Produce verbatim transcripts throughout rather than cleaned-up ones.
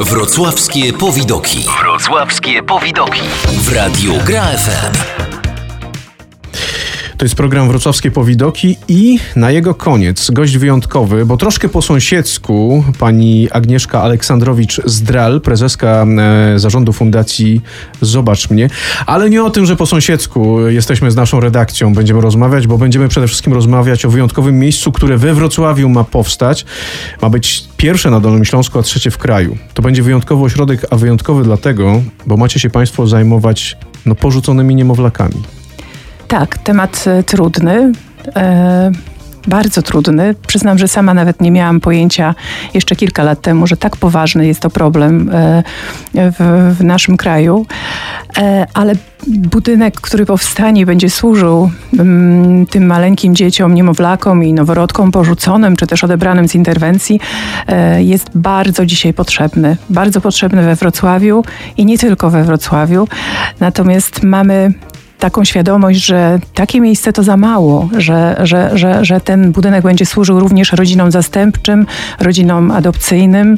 Wrocławskie Powidoki. Wrocławskie Powidoki. W Radiu Gra F M. To jest program Wrocławskie Powidoki i na jego koniec gość wyjątkowy, bo troszkę po sąsiedzku, pani Agnieszka Aleksandrowicz-Zdral, prezeska e, zarządu Fundacji Zobacz Mnie. Ale nie o tym, że po sąsiedzku jesteśmy z naszą redakcją, będziemy rozmawiać, bo będziemy przede wszystkim rozmawiać o wyjątkowym miejscu, które we Wrocławiu ma powstać. Ma być pierwsze na Dolnym Śląsku, a trzecie w kraju. To będzie wyjątkowy ośrodek, a wyjątkowy dlatego, bo macie się państwo zajmować no, porzuconymi niemowlakami. Tak, temat trudny, e, bardzo trudny. Przyznam, że sama nawet nie miałam pojęcia jeszcze kilka lat temu, że tak poważny jest to problem e, w, w naszym kraju. E, ale budynek, który powstanie, będzie służył m, tym maleńkim dzieciom, niemowlakom i noworodkom porzuconym, czy też odebranym z interwencji, e, jest bardzo dzisiaj potrzebny. Bardzo potrzebny we Wrocławiu i nie tylko we Wrocławiu. Natomiast mamy taką świadomość, że takie miejsce to za mało, że, że, że, że ten budynek będzie służył również rodzinom zastępczym, rodzinom adopcyjnym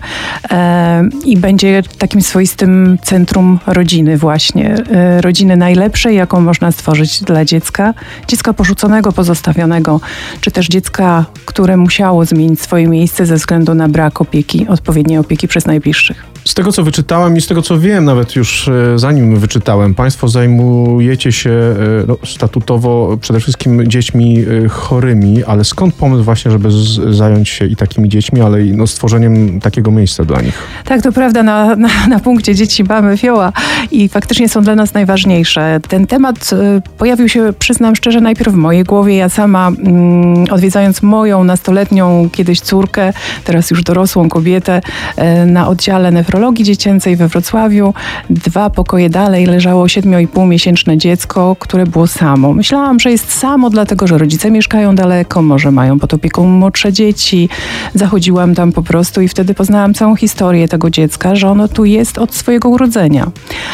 e, i będzie takim swoistym centrum rodziny właśnie. E, rodziny najlepszej, jaką można stworzyć dla dziecka. Dziecka porzuconego, pozostawionego, czy też dziecka, które musiało zmienić swoje miejsce ze względu na brak opieki, odpowiedniej opieki przez najbliższych. Z tego, co wyczytałem i z tego, co wiem, nawet już zanim wyczytałem, państwo zajmujecie się no, statutowo przede wszystkim dziećmi chorymi, ale skąd pomysł właśnie, żeby z- zająć się i takimi dziećmi, ale i no, stworzeniem takiego miejsca dla nich? Tak, to prawda, na, na, na punkcie dzieci mamy fioła i faktycznie są dla nas najważniejsze. Ten temat y, pojawił się, przyznam szczerze, najpierw w mojej głowie. Ja sama mm, odwiedzając moją nastoletnią kiedyś córkę, teraz już dorosłą kobietę, y, na oddziale nefrologii dziecięcej we Wrocławiu, dwa pokoje dalej leżało siedmiu i pół miesięczne dziecko, które było samo. Myślałam, że jest samo, dlatego że rodzice mieszkają daleko, może mają pod opieką młodsze dzieci. Zachodziłam tam po prostu i wtedy poznałam całą historię tego dziecka, że ono tu jest od swojego urodzenia.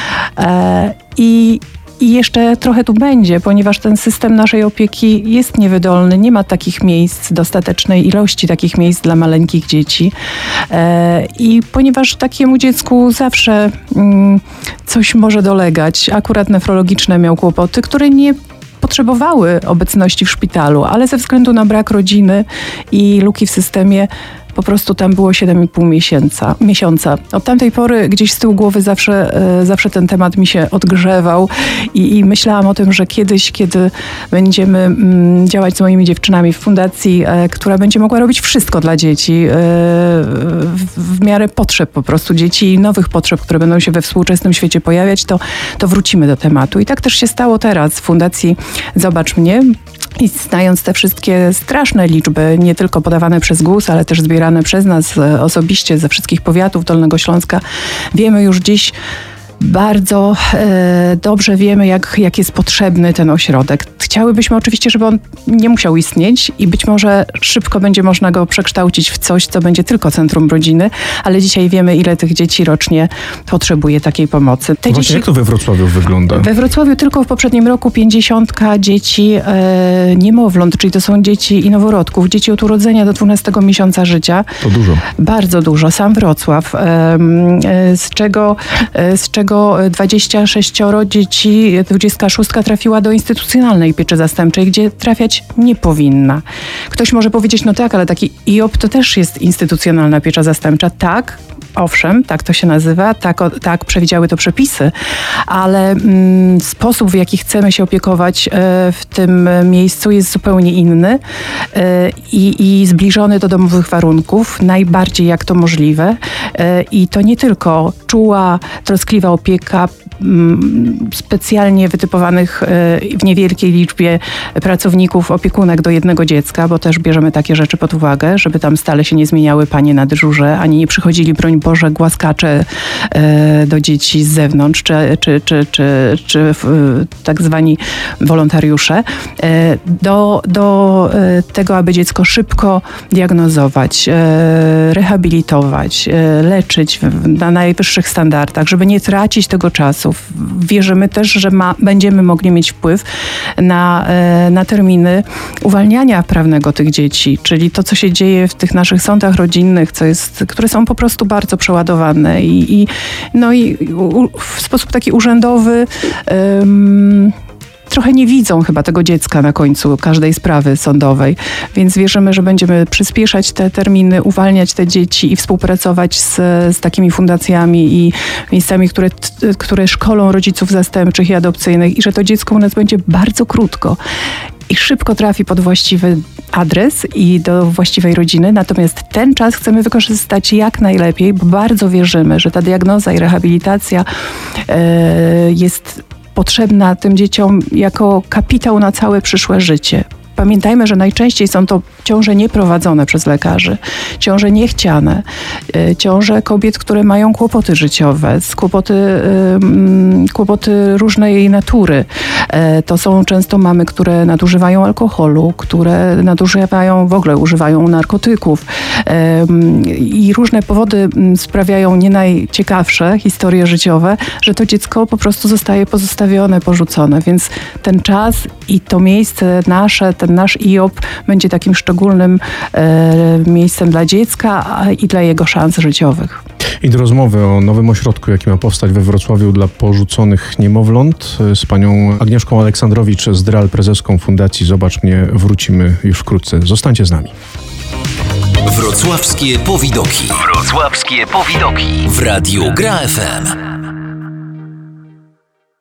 E, i I jeszcze trochę tu będzie, ponieważ ten system naszej opieki jest niewydolny. Nie ma takich miejsc, dostatecznej ilości takich miejsc dla maleńkich dzieci. E, I ponieważ takiemu dziecku zawsze mm, coś może dolegać, akurat nefrologiczne miał kłopoty, które nie potrzebowały obecności w szpitalu, ale ze względu na brak rodziny i luki w systemie po prostu tam było siedem i pół miesiąca. miesiąca. Od tamtej pory gdzieś z tyłu głowy zawsze, e, zawsze ten temat mi się odgrzewał i, i myślałam o tym, że kiedyś, kiedy będziemy mm, działać z moimi dziewczynami w fundacji, e, która będzie mogła robić wszystko dla dzieci, e, w, w miarę potrzeb po prostu dzieci i nowych potrzeb, które będą się we współczesnym świecie pojawiać, to, to wrócimy do tematu. I tak też się stało teraz w Fundacji Zobacz Mnie. I znając te wszystkie straszne liczby, nie tylko podawane przez G U S, ale też zbierane przez nas osobiście ze wszystkich powiatów Dolnego Śląska, wiemy już dziś, bardzo e, dobrze wiemy, jak, jak jest potrzebny ten ośrodek. Chciałybyśmy oczywiście, żeby on nie musiał istnieć i być może szybko będzie można go przekształcić w coś, co będzie tylko centrum rodziny, ale dzisiaj wiemy, ile tych dzieci rocznie potrzebuje takiej pomocy. Te Właśnie dzieci... jak to we Wrocławiu wygląda? We Wrocławiu tylko w poprzednim roku pięćdziesiątka dzieci e, niemowląt, czyli to są dzieci i noworodków, dzieci od urodzenia do dwunastego miesiąca życia. To dużo. Bardzo dużo. Sam Wrocław, e, e, z czego, e, z czego dwadzieścia sześć dzieci, dwudziestka sześć trafiła do instytucjonalnej pieczy zastępczej, gdzie trafiać nie powinna. Ktoś może powiedzieć, no tak, ale taki I O P to też jest instytucjonalna piecza zastępcza. Tak, owszem, tak to się nazywa, tak, o, tak przewidziały to przepisy, ale mm, sposób, w jaki chcemy się opiekować e, w tym miejscu jest zupełnie inny e, i, i zbliżony do domowych warunków, najbardziej jak to możliwe. E, I to nie tylko czuła, troskliwa opieka m, specjalnie wytypowanych e, w niewielkiej liczbie pracowników, opiekunek do jednego dziecka, bo też bierzemy takie rzeczy pod uwagę, żeby tam stale się nie zmieniały panie na dyżurze, ani nie przychodzili, broń Boże, głaskacze e, do dzieci z zewnątrz, czy, czy, czy, czy, czy e, tak zwani wolontariusze, e, do, do e, tego, aby dziecko szybko diagnozować, e, rehabilitować, e, leczyć w, na najwyższych standardach, żeby nie tracić tego czasu. rodziców. Wierzymy też, że ma, będziemy mogli mieć wpływ na, na terminy uwalniania prawnego tych dzieci, czyli to, co się dzieje w tych naszych sądach rodzinnych, co jest, które są po prostu bardzo przeładowane i, i, no i u, w sposób taki urzędowy um, trochę nie widzą chyba tego dziecka na końcu każdej sprawy sądowej, więc wierzymy, że będziemy przyspieszać te terminy, uwalniać te dzieci i współpracować z, z takimi fundacjami i miejscami, które, które szkolą rodziców zastępczych i adopcyjnych i że to dziecko u nas będzie bardzo krótko i szybko trafi pod właściwy adres i do właściwej rodziny. Natomiast ten czas chcemy wykorzystać jak najlepiej, bo bardzo wierzymy, że ta diagnoza i rehabilitacja yy, jest potrzebna tym dzieciom jako kapitał na całe przyszłe życie. Pamiętajmy, że najczęściej są to ciąże nieprowadzone przez lekarzy, ciąże niechciane, ciąże kobiet, które mają kłopoty życiowe, kłopoty, kłopoty różnej natury. To są często mamy, które nadużywają alkoholu, które nadużywają, w ogóle używają narkotyków i różne powody sprawiają nie najciekawsze historie życiowe, że to dziecko po prostu zostaje pozostawione, porzucone. Więc ten czas i to miejsce nasze, ten nasz I O P będzie takim szczególnym e, miejscem dla dziecka a, i dla jego szans życiowych. I do rozmowy o nowym ośrodku, jaki ma powstać we Wrocławiu dla porzuconych niemowląt z panią Agnieszką Aleksandrowicz-Zdral, prezeską Fundacji Zobacz Mnie, wrócimy już wkrótce. Zostańcie z nami. Wrocławskie powidoki. Wrocławskie powidoki w Radiu Gra F M.